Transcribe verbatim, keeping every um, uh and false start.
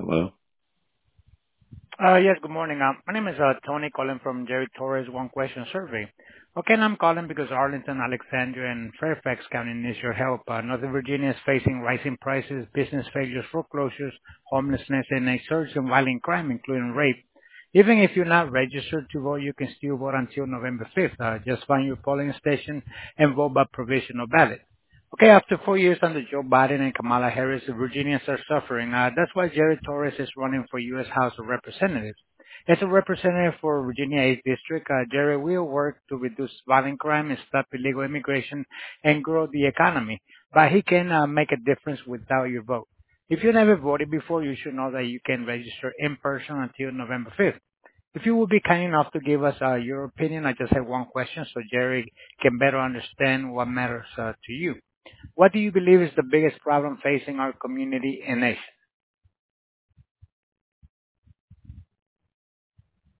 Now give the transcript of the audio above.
Hello? Uh Yes, good morning. Um, My name is uh Tony calling from Jerry Torres One Question Survey. Okay, and I'm calling because Arlington, Alexandria, and Fairfax County needs your help. Uh, Northern Virginia is facing rising prices, business failures, foreclosures, homelessness, and a surge in violent crime, including rape. Even if you're not registered to vote, you can still vote until November fifth. Uh, just find your polling station and vote by provisional ballot. Okay, after four years under Joe Biden and Kamala Harris, the Virginians are suffering. Uh, that's why Jerry Torres is running for U S. House of Representatives. As a representative for Virginia eighth District, uh, Jerry will work to reduce violent crime and stop illegal immigration and grow the economy. But he can uh, make a difference without your vote. If you never voted before, you should know that you can register in person until November fifth. If you would be kind enough to give us uh, your opinion, I just have one question so Jerry can better understand what matters uh, to you. What do you believe is the biggest problem facing our community and nation?